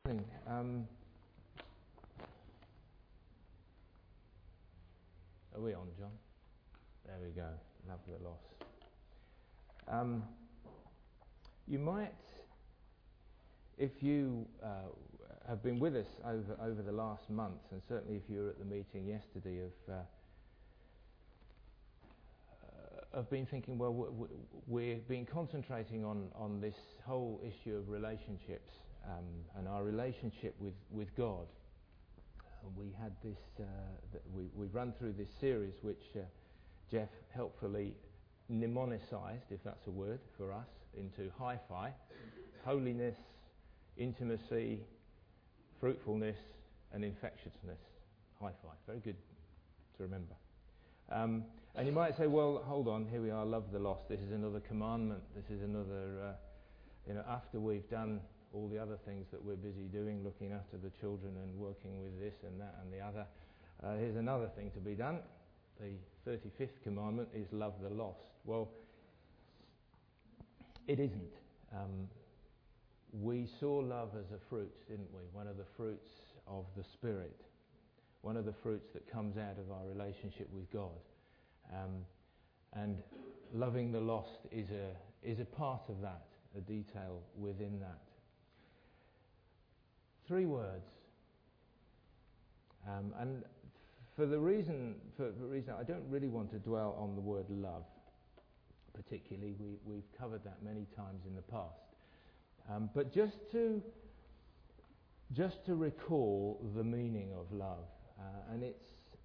Are we on, John? There we go. Love the loss. You might, if you have been with us over the last month, and certainly if you were at the meeting yesterday, have been thinking, well, we've been concentrating on this whole issue of relationships and our relationship with God. We had this, we've run through this series which Jeff helpfully mnemonicized, if that's a word for us, into hi-fi: holiness, intimacy, fruitfulness and infectiousness. Hi-fi, very good to remember. And you might say, well, hold on, here we are, love the lost. This is another commandment. This is another, after we've done all the other things that we're busy doing, looking after the children and working with this and that and the other, here's another thing to be done. The 35th commandment is love the lost. Well, it isn't. We saw love as a fruit, didn't we? One of the fruits of the Spirit. One of the fruits that comes out of our relationship with God. And loving the lost is a part of that, a detail within that. 3 words. And for the reason I don't really want to dwell on the word love particularly. We've covered that many times in the past. But just to recall the meaning of love, and it's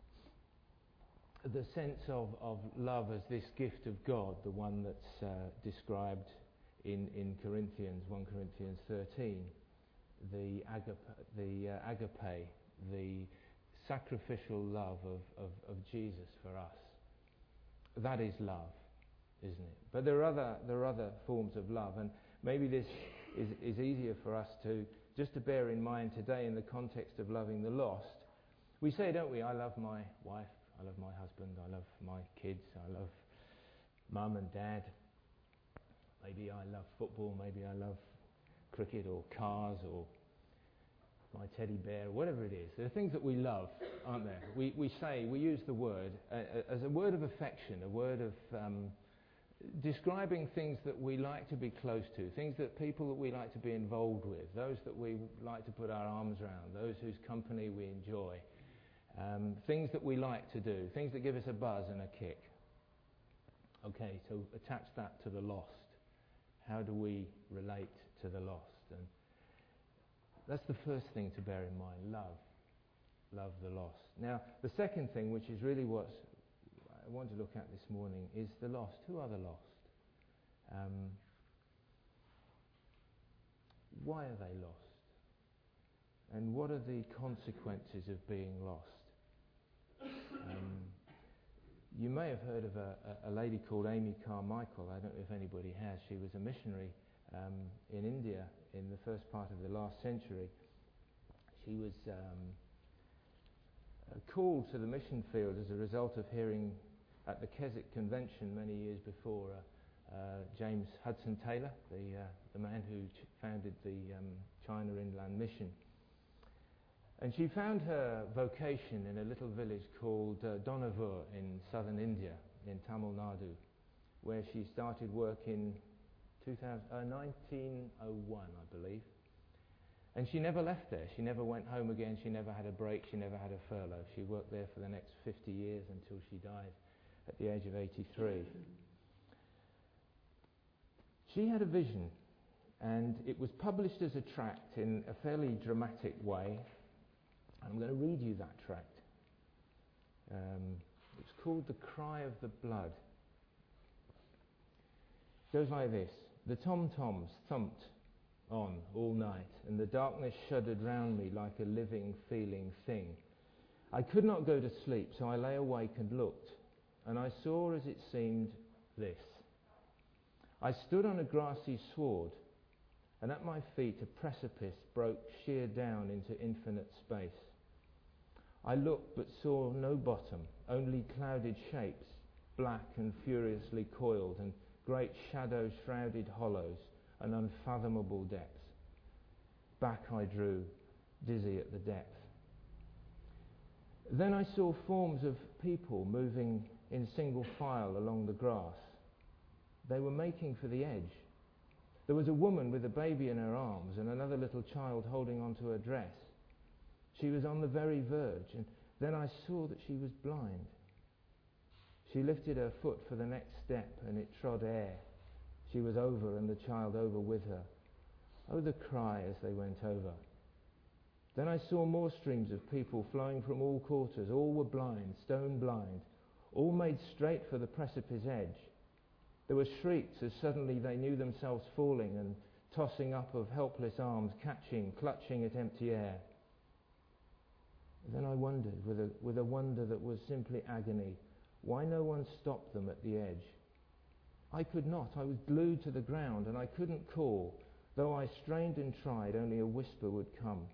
the sense of love as this gift of God, the one that's described in Corinthians, 1 Corinthians 13, the agape, the sacrificial love of Jesus for us. That is love, isn't it? But there are other forms of love, and maybe this is easier for us to bear in mind today in the context of loving the lost. We say, don't we, I love my wife, I love my husband, I love my kids, I love mum and dad. Maybe I love football, maybe I love cricket or cars or my teddy bear, whatever it is. There are things that we love, aren't there? We use the word as a word of affection, a word of describing things that we like to be close to, things that people that we like to be involved with, those that we like to put our arms around, those whose company we enjoy, things that we like to do, things that give us a buzz and a kick. Okay, so attach that to the lost. How do we relate to the lost? And that's the first thing to bear in mind. Love the lost. Now, the second thing, which is really what I want to look at this morning, is the lost. Who are the lost? Why are they lost? And what are the consequences of being lost? You may have heard of a lady called Amy Carmichael. I don't know if anybody has. She was a missionary in India in the first part of the last century. She was called to the mission field as a result of hearing at the Keswick Convention many years before James Hudson Taylor, the man who founded the China Inland Mission. And she found her vocation in a little village called Donavur in southern India, in Tamil Nadu, where she started work in 1901, I believe. And she never left there. She never went home again. She never had a break. She never had a furlough. She worked there for the next 50 years until she died at the age of 83. She had a vision, and it was published as a tract in a fairly dramatic way. I'm going to read you that tract. It's called The Cry of the Blood. It goes like this. The tom-toms thumped on all night, and the darkness shuddered round me like a living, feeling thing. I could not go to sleep, so I lay awake and looked, and I saw, as it seemed, this. I stood on a grassy sward, and at my feet a precipice broke sheer down into infinite space. I looked but saw no bottom, only clouded shapes, black and furiously coiled, and great shadow-shrouded hollows and unfathomable depths. back I drew, dizzy at the depth. Then I saw forms of people moving in single file along the grass. They were making for the edge. There was a woman with a baby in her arms and another little child holding onto her dress. She was on the very verge, and then I saw that she was blind. She lifted her foot for the next step, and it trod air. She was over, and the child over with her. Oh, the cry as they went over. Then I saw more streams of people flowing from all quarters. All were blind, stone blind, all made straight for the precipice edge. There were shrieks as suddenly they knew themselves falling, and tossing up of helpless arms, catching, clutching at empty air. Then I wondered, with a wonder that was simply agony, why no one stopped them at the edge. I could not. I was glued to the ground, and I couldn't call. Though I strained and tried, only a whisper would come.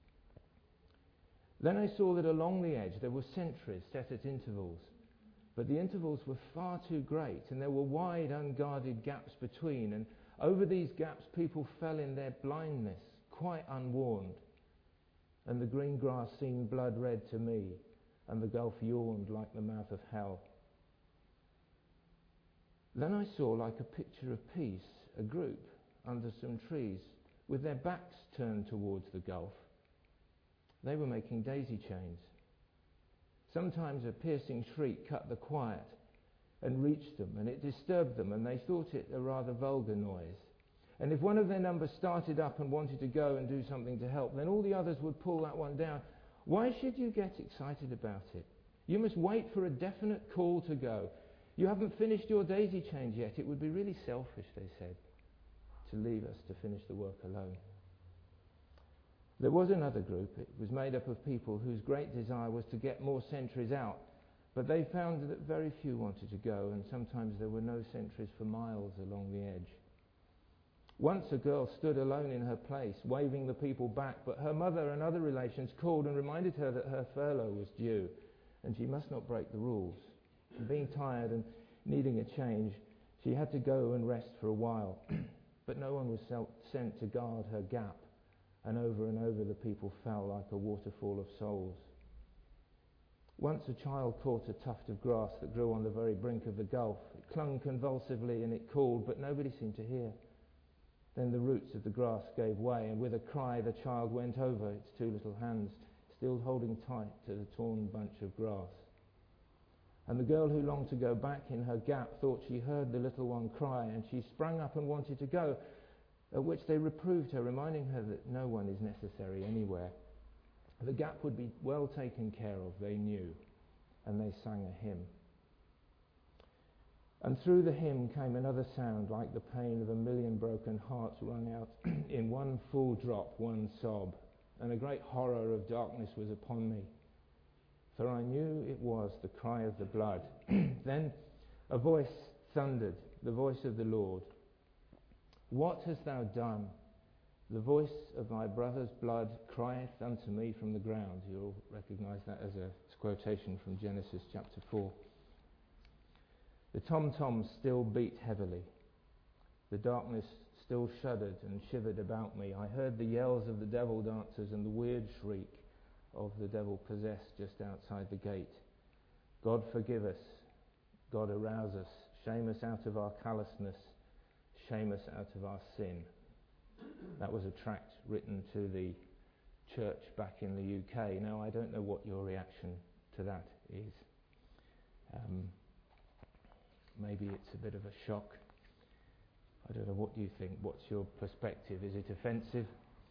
Then I saw that along the edge there were sentries set at intervals, but the intervals were far too great, and there were wide, unguarded gaps between, and over these gaps people fell in their blindness, quite unwarned. And the green grass seemed blood red to me, and the gulf yawned like the mouth of hell. Then I saw, like a picture of peace, a group under some trees, with their backs turned towards the gulf. They were making daisy chains. Sometimes a piercing shriek cut the quiet and reached them, and it disturbed them, and they thought it a rather vulgar noise. And if one of their number started up and wanted to go and do something to help, then all the others would pull that one down. Why should you get excited about it? You must wait for a definite call to go. You haven't finished your daisy chains yet. It would be really selfish, they said, to leave us to finish the work alone. There was another group. It was made up of people whose great desire was to get more sentries out, but they found that very few wanted to go, and sometimes there were no sentries for miles along the edge. Once a girl stood alone in her place, waving the people back, but her mother and other relations called and reminded her that her furlough was due, and she must not break the rules. And being tired and needing a change, she had to go and rest for a while. But no one was sent to guard her gap, and over the people fell like a waterfall of souls. Once a child caught a tuft of grass that grew on the very brink of the gulf. It clung convulsively and it called, but nobody seemed to hear. Then the roots of the grass gave way, and with a cry the child went over, its two little hands still holding tight to the torn bunch of grass. And the girl who longed to go back in her gap thought she heard the little one cry, and she sprang up and wanted to go, at which they reproved her, reminding her that no one is necessary anywhere. The gap would be well taken care of, they knew, and they sang a hymn. And through the hymn came another sound, like the pain of 1,000,000 broken hearts wrung out in one full drop, one sob, and a great horror of darkness was upon me. For I knew it was the cry of the blood. Then a voice thundered, the voice of the Lord. What hast thou done? The voice of thy brother's blood crieth unto me from the ground. You'll recognise that as a quotation from Genesis chapter 4. The tom-toms still beat heavily. The darkness still shuddered and shivered about me. I heard the yells of the devil dancers and the weird shriek of the devil possessed just outside the gate. God forgive us. God arouse us. Shame us out of our callousness. Shame us out of our sin. That was a tract written to the church back in the UK. Now, I don't know what your reaction to that is. Maybe it's a bit of a shock. I don't know, what do you think? What's your perspective? Is it offensive?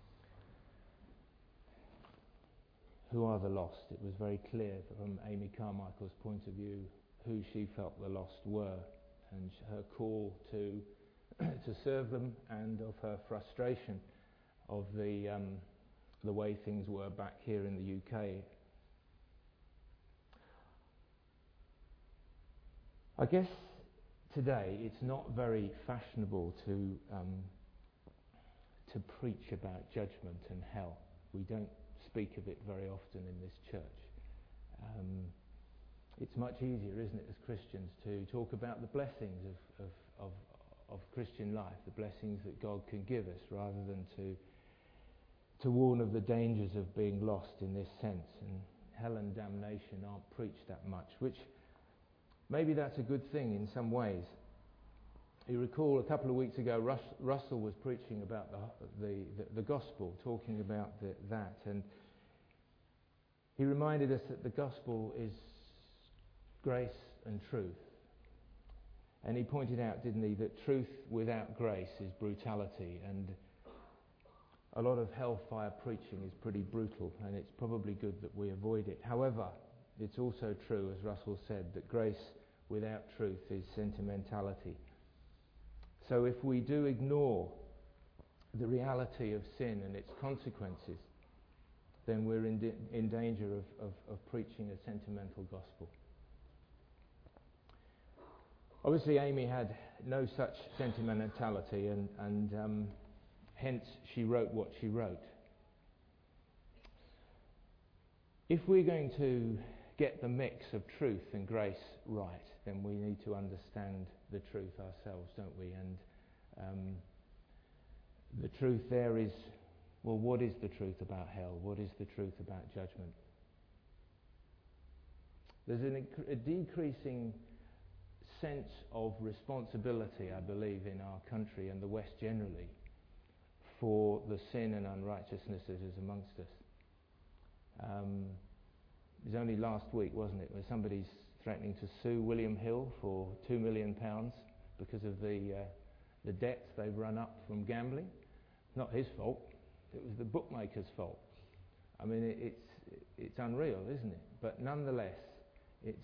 Who are the lost? It was very clear from Amy Carmichael's point of view who she felt the lost were, and her call to serve them, and of her frustration of the way things were back here in the UK. I guess today it's not very fashionable to preach about judgment and hell. We don't speak of it very often in this church. It's much easier, isn't it, as Christians, to talk about the blessings of Christian life, the blessings that God can give us, rather than to warn of the dangers of being lost in this sense, and hell and damnation aren't preached that much, which maybe that's a good thing in some ways. You recall a couple of weeks ago Russell was preaching about the gospel, talking about that, and he reminded us that the gospel is grace and truth. And he pointed out, didn't he, that truth without grace is brutality, and a lot of hellfire preaching is pretty brutal, and it's probably good that we avoid it. However, it's also true, as Russell said, that grace without truth is sentimentality. So if we do ignore the reality of sin and its consequences, then we're in danger of preaching a sentimental gospel. Obviously, Amy had no such sentimentality, and hence she wrote what she wrote. If we're going to get the mix of truth and grace right, then we need to understand the truth ourselves, don't we? And the truth there is, well, what is the truth about hell? What is the truth about judgment? There's a decreasing sense of responsibility, I believe, in our country and the West generally for the sin and unrighteousness that is amongst us. It was only last week, wasn't it, where somebody's threatening to sue William Hill for £2 million because of the debts they've run up from gambling. Not his fault. It was the bookmaker's fault. I mean, it's unreal, isn't it? But nonetheless, it's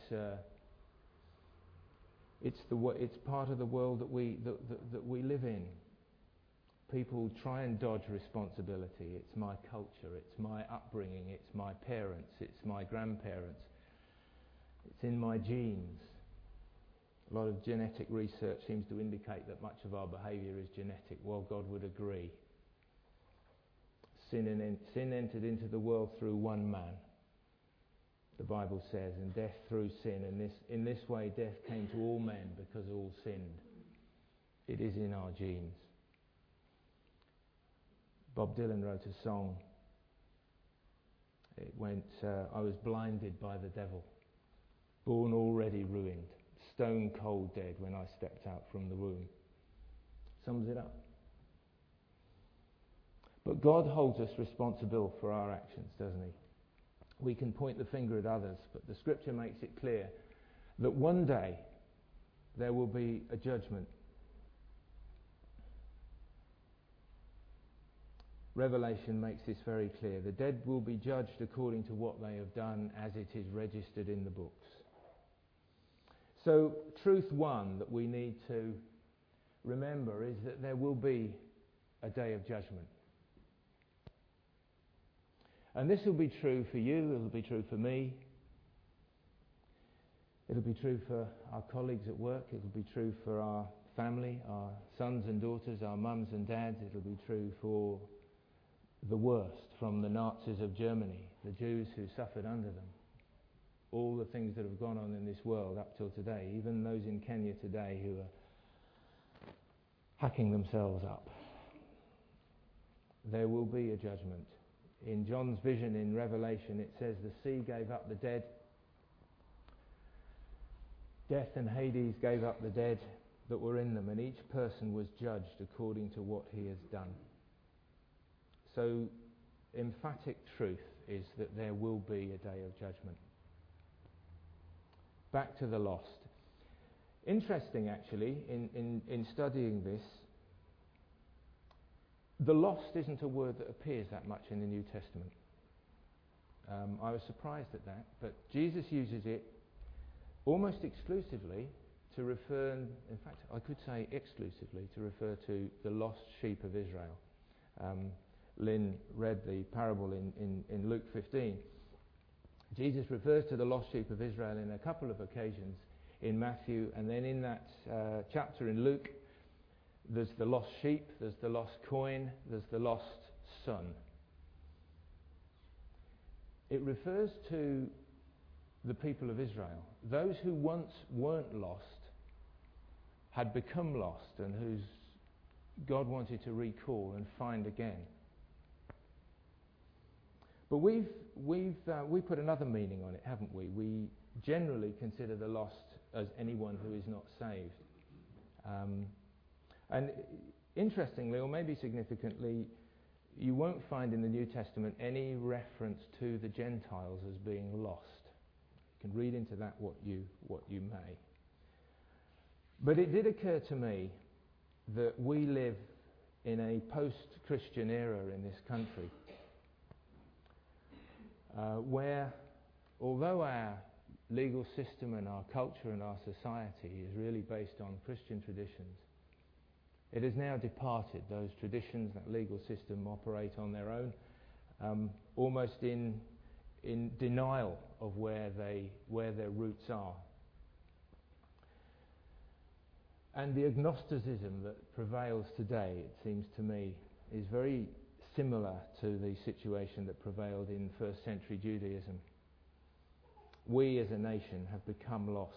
part of the world that we live in. People try and dodge responsibility. It's my culture, it's my upbringing, it's my parents, it's my grandparents, it's in my genes. A lot of genetic research seems to indicate that much of our behaviour is genetic. Well, God would agree. Sin entered into the world through one man, the Bible says, and death through sin. And in this way, death came to all men because all sinned. It is in our genes. Bob Dylan wrote a song. It went, I was blinded by the devil, born already ruined, stone cold dead when I stepped out from the womb. Sums it up. But God holds us responsible for our actions, doesn't he? We can point the finger at others, but the scripture makes it clear that one day there will be a judgment. Revelation makes this very clear. The dead will be judged according to what they have done, as it is registered in the books. So, truth one that we need to remember is that there will be a day of judgment. And this will be true for you, it will be true for me, it will be true for our colleagues at work, it will be true for our family, our sons and daughters, our mums and dads, it will be true for the worst, from the Nazis of Germany, the Jews who suffered under them, all the things that have gone on in this world up till today, even those in Kenya today who are hacking themselves up. There will be a judgment. In John's vision in Revelation, it says the sea gave up the dead, death and Hades gave up the dead that were in them, and each person was judged according to what he has done. So, emphatic truth is that there will be a day of judgment. Back to the lost. Interesting, actually, in studying this, the lost isn't a word that appears that much in the New Testament. I was surprised at that, but Jesus uses it almost exclusively to refer, in fact, I could say exclusively, to refer to the lost sheep of Israel. Lynn read the parable in Luke 15. Jesus refers to the lost sheep of Israel in a couple of occasions in Matthew, and then in that chapter in Luke, there's the lost sheep, there's the lost coin, there's the lost son. It refers to the people of Israel, those who once weren't lost, had become lost, and whose God wanted to recall and find again. But we put another meaning on it, haven't we? We generally consider the lost as anyone who is not saved. And interestingly, or maybe significantly, you won't find in the New Testament any reference to the Gentiles as being lost. You can read into that what you may. But it did occur to me that we live in a post-Christian era in this country, where, although our legal system and our culture and our society is really based on Christian traditions, it has now departed. Those traditions, that legal system, operate on their own, almost in denial of where their roots are. And the agnosticism that prevails today, it seems to me, is very similar to the situation that prevailed in first century Judaism. We as a nation have become lost.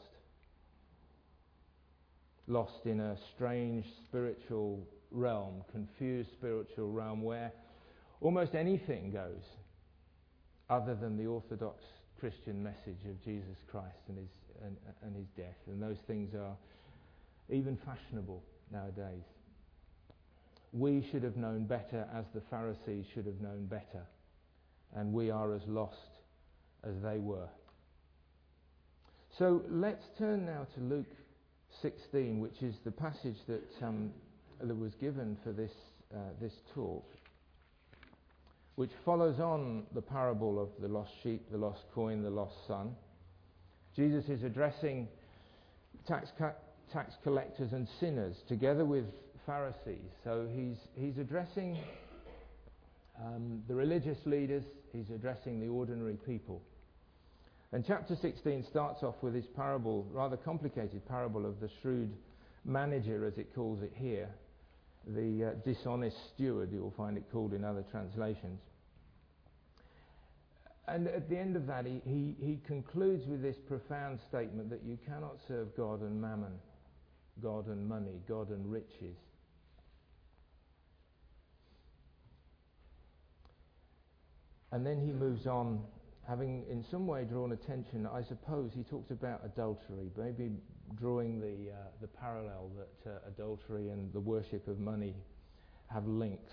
Lost in a strange spiritual realm, confused spiritual realm, where almost anything goes other than the orthodox Christian message of Jesus Christ and his death. And those things are even fashionable nowadays. We should have known better, as the Pharisees should have known better, and we are as lost as they were. So let's turn now to Luke 16, which is the passage that was given for this talk, which follows on the parable of the lost sheep, the lost coin, the lost son. Jesus is addressing tax collectors and sinners together with Pharisees. So he's addressing the religious leaders, he's addressing the ordinary people. And chapter 16 starts off with this parable, rather complicated parable of the shrewd manager, as it calls it here, the dishonest steward, you'll find it called in other translations. And at the end of that, he concludes with this profound statement that you cannot serve God and mammon, God and money, God and riches. And then he moves on, having in some way drawn attention, I suppose he talks about adultery, maybe drawing the parallel that adultery and the worship of money have links.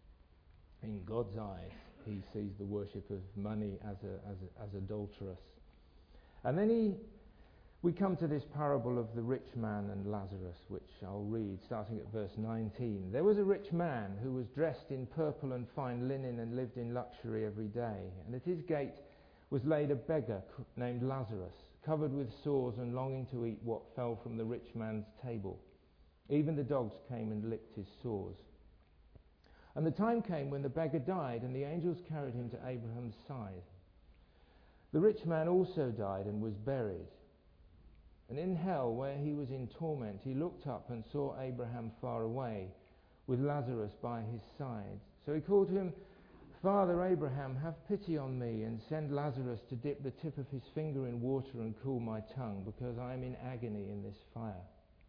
In God's eyes, he sees the worship of money as adulterous. And then we come to this parable of the rich man and Lazarus, which I'll read, starting at verse 19. There was a rich man who was dressed in purple and fine linen and lived in luxury every day. And at his gate was laid a beggar named Lazarus, covered with sores and longing to eat what fell from the rich man's table. Even the dogs came and licked his sores. And the time came when the beggar died, and the angels carried him to Abraham's side. The rich man also died and was buried. And in hell, where he was in torment, he looked up and saw Abraham far away, with Lazarus by his side. So he called to him, Father Abraham, have pity on me, and send Lazarus to dip the tip of his finger in water and cool my tongue, because I am in agony in this fire.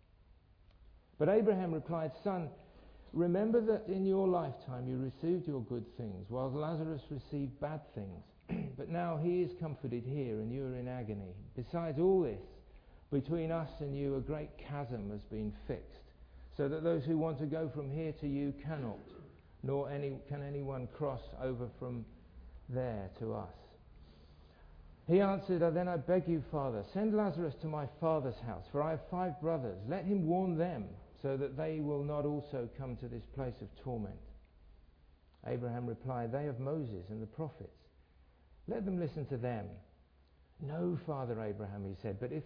But Abraham replied, Son, remember that in your lifetime you received your good things, while Lazarus received bad things. But now he is comforted here, and you are in agony. Besides all this, between us and you a great chasm has been fixed, so that those who want to go from here to you cannot, nor can anyone cross over from there to us. He answered, Then I beg you, Father, send Lazarus to my father's house, for I have 5 brothers. Let him warn them, so that they will not also come to this place of torment. Abraham replied, They have Moses and the prophets. Let them listen to them. No, Father Abraham, he said, but if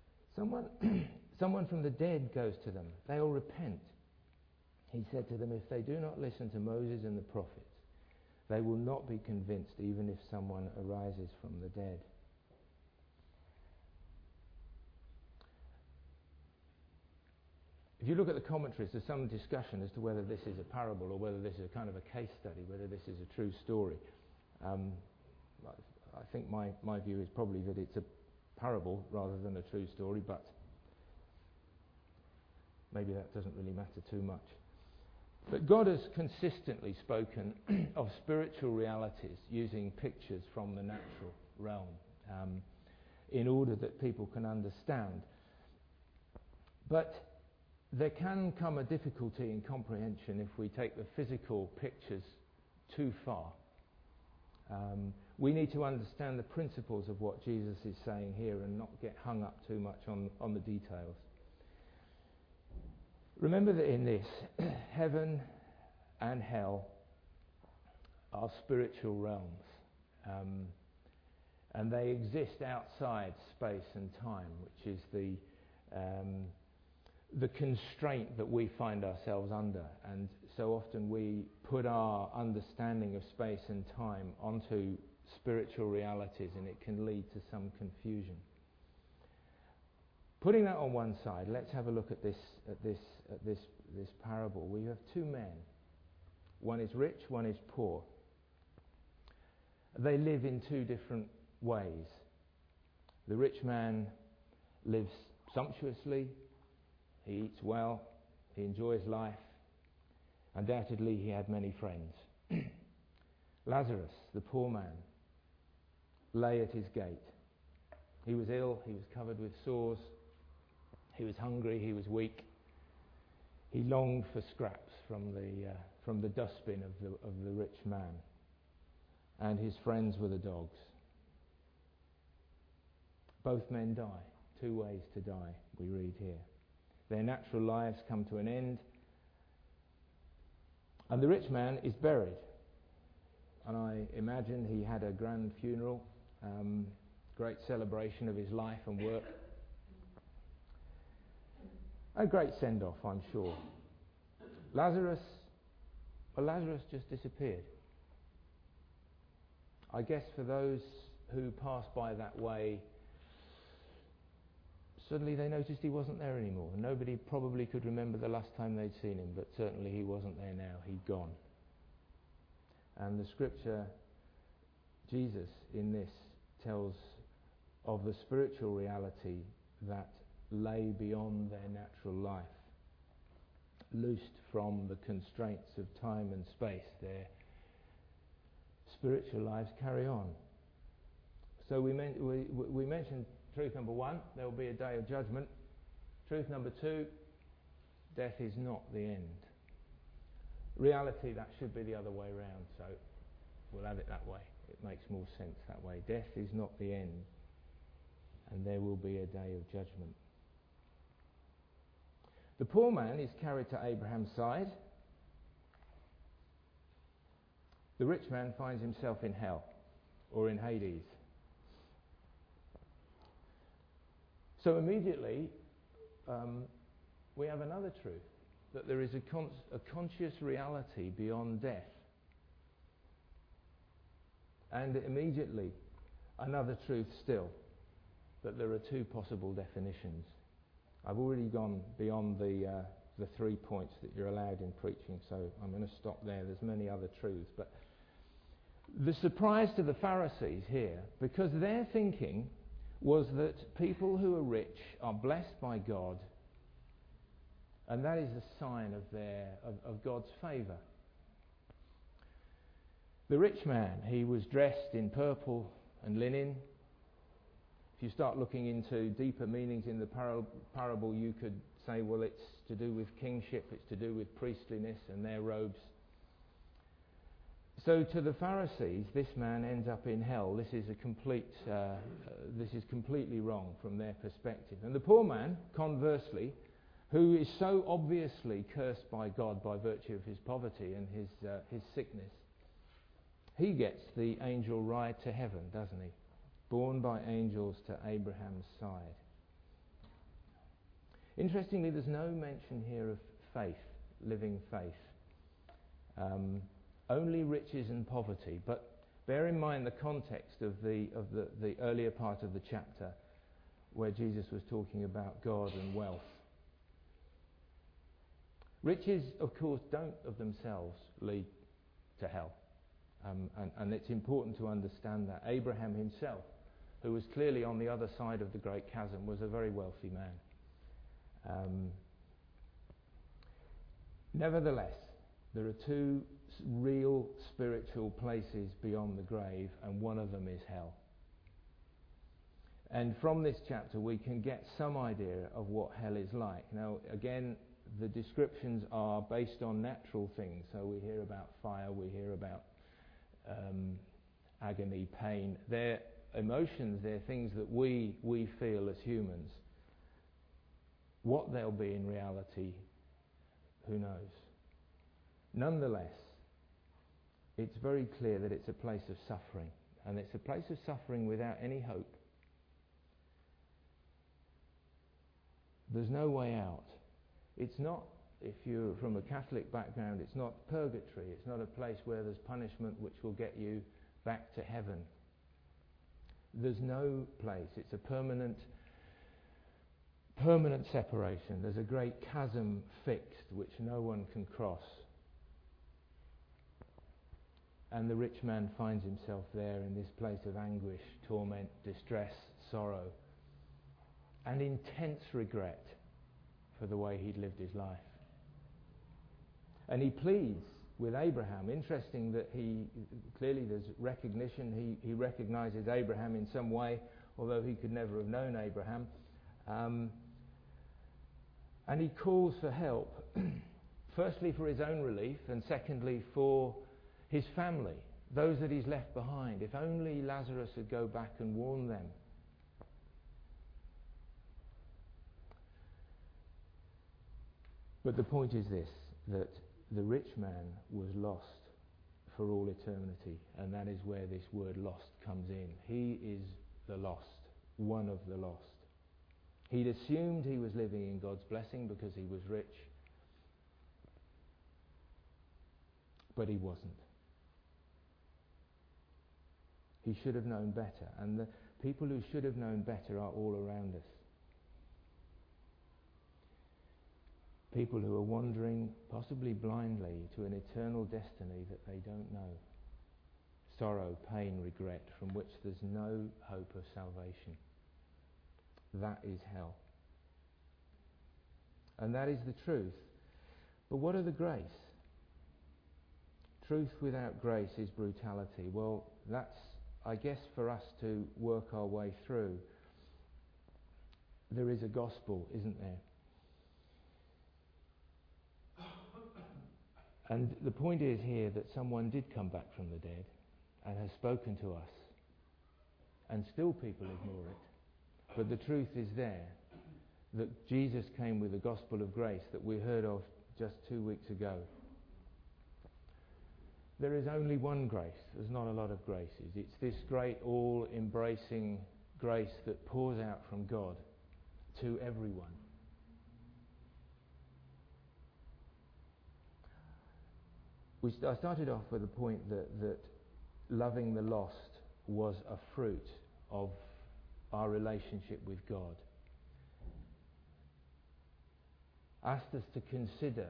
someone from the dead goes to them, they will repent. He said to them, If they do not listen to Moses and the prophets, they will not be convinced, even if someone arises from the dead. If you look at the commentaries, there's some discussion as to whether this is a parable or whether this is a kind of a case study, whether this is a true story. I think my view is probably that it's a parable rather than a true story, but maybe that doesn't really matter too much. But God has consistently spoken of spiritual realities using pictures from the natural realm in order that people can understand. But there can come a difficulty in comprehension if we take the physical pictures too far. We need to understand the principles of what Jesus is saying here and not get hung up too much on the details. Remember that in this, heaven and hell are spiritual realms, and they exist outside space and time, which is the constraint that we find ourselves under. And so often we put our understanding of space and time onto spiritual realities, and it can lead to some confusion. Putting that on one side, let's have a look at this parable. We have two men. One is rich, one is poor. They live in two different ways. The rich man lives sumptuously, he eats well, he enjoys life. Undoubtedly he had many friends. Lazarus, the poor man, lay at his gate. He was ill, he was covered with sores, he was hungry, he was weak. He longed for scraps from the dustbin of the rich man. And his friends were the dogs. Both men die. Two ways to die, we read here. Their natural lives come to an end. And the rich man is buried. And I imagine he had a grand funeral, great celebration of his life and work. A great send-off, I'm sure. Lazarus just disappeared. I guess for those who passed by that way, suddenly they noticed he wasn't there anymore. Nobody probably could remember the last time they'd seen him, but certainly he wasn't there now. He'd gone. And the scripture, Jesus in this, tells of the spiritual reality that lay beyond their natural life, loosed from the constraints of time and space. Their spiritual lives carry on. So we mentioned truth number one, there will be a day of judgment. Truth number two, death is not the end. Reality, that should be the other way around, so we'll have it that way. It makes more sense that way. Death is not the end, and there will be a day of judgment. The poor man is carried to Abraham's side. The rich man finds himself in hell, or in Hades. So immediately, we have another truth, that there is a conscious reality beyond death. And immediately, another truth still, that there are two possible definitions. I've already gone beyond the 3 points that you're allowed in preaching, so I'm going to stop there. There's many other truths. But the surprise to the Pharisees here, because their thinking was that people who are rich are blessed by God, and that is a sign of God's favour. The rich man, he was dressed in purple and linen. If you start looking into deeper meanings in the parable, you could say, well, it's to do with kingship, it's to do with priestliness and their robes. So to the Pharisees, this man ends up in hell. This is completely wrong from their perspective. And the poor man, conversely, who is so obviously cursed by God by virtue of his poverty and his sickness, he gets the angel ride to heaven, doesn't he? Borne by angels to Abraham's side. Interestingly, there's no mention here of faith, living faith. Only riches and poverty. But bear in mind the context of the earlier part of the chapter where Jesus was talking about God and wealth. Riches, of course, don't of themselves lead to hell. And it's important to understand that. Abraham himself, who was clearly on the other side of the great chasm, was a very wealthy man. Nevertheless, There are two real spiritual places beyond the grave, and one of them is hell. And from this chapter we can get some idea of what hell is like. Now, again, the descriptions are based on natural things. So we hear about fire, we hear about agony, pain. They're emotions, they're things that we feel as humans. What they'll be in reality, who knows? Nonetheless, it's very clear that it's a place of suffering, and it's a place of suffering without any hope. There's no way out. It's not, if you're from a Catholic background, it's not purgatory. It's not a place where there's punishment which will get you back to heaven. There's no place. It's a permanent separation. There's a great chasm fixed which no one can cross. And the rich man finds himself there in this place of anguish, torment, distress, sorrow, and intense regret for the way he'd lived his life. And he pleads with Abraham. Interesting that clearly there's recognition. He recognizes Abraham in some way, although he could never have known Abraham. And he calls for help, firstly for his own relief, and secondly for his family, those that he's left behind. If only Lazarus would go back and warn them. But the point is this, that the rich man was lost for all eternity, and that is where this word lost comes in. He is the lost, one of the lost. He'd assumed he was living in God's blessing because he was rich, but he wasn't. He should have known better, and the people who should have known better are all around us. People who are wandering, possibly blindly, to an eternal destiny that they don't know. Sorrow, pain, regret, from which there's no hope of salvation. That is hell. And that is the truth. But what are the grace? Truth without grace is brutality. Well, that's, I guess, for us to work our way through. There is a gospel, isn't there? And the point is here that someone did come back from the dead and has spoken to us. And still people ignore it. But the truth is there, that Jesus came with the gospel of grace that we heard of just 2 weeks ago. There is only one grace. There's not a lot of graces. It's this great all-embracing grace that pours out from God to everyone. I started off with the point that loving the lost was a fruit of our relationship with God. Asked us to consider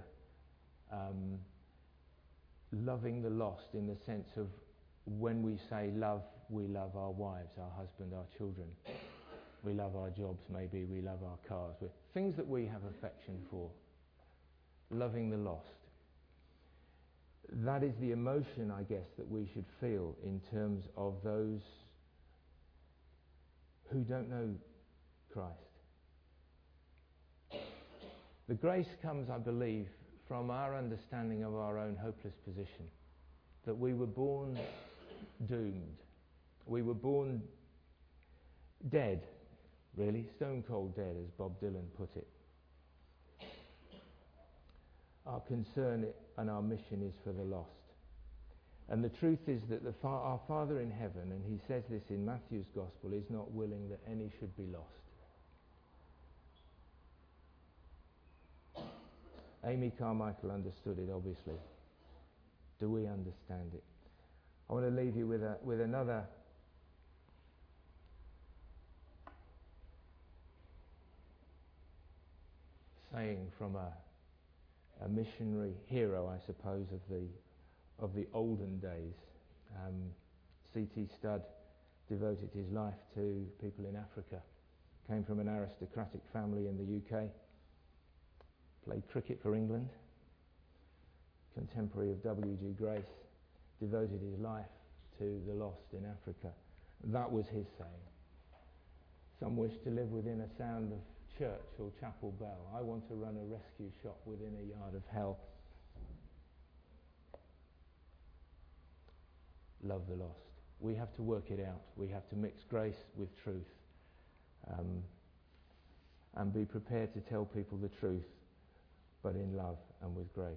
loving the lost in the sense of when we say love, we love our wives, our husband, our children. We love our jobs, maybe. We love our cars. Things that we have affection for. Loving the lost. That is the emotion, I guess, that we should feel in terms of those who don't know Christ. The grace comes, I believe, from our understanding of our own hopeless position. That we were born doomed. We were born dead, really, stone cold dead, as Bob Dylan put it. Our concern and our mission is for the lost. And the truth is that our Father in heaven, and he says this in Matthew's Gospel, is not willing that any should be lost. Amy Carmichael understood it, obviously. Do we understand it? I want to leave you with another saying from a missionary hero, I suppose, of the olden days. C.T. Studd devoted his life to people in Africa. Came from an aristocratic family in the UK. Played cricket for England. contemporary of W.G. Grace, devoted his life to the lost in Africa. That was his saying. Some wish to live within a sound of church or chapel bell. I want to run a rescue shop within a yard of hell. Love the lost. We have to work it out. We have to mix grace with truth, and be prepared to tell people the truth, but in love and with grace.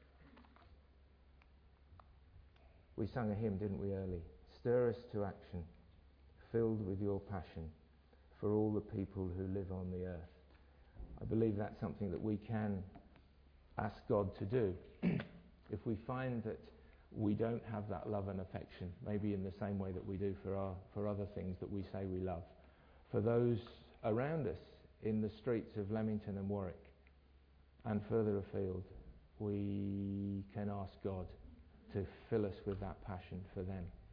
We sang a hymn, didn't we, early? Stir us to action, filled with your passion, for all the people who live on the earth. I believe that's something that we can ask God to do. If we find that we don't have that love and affection, maybe in the same way that we do for other things that we say we love, for those around us in the streets of Leamington and Warwick and further afield, we can ask God to fill us with that passion for them.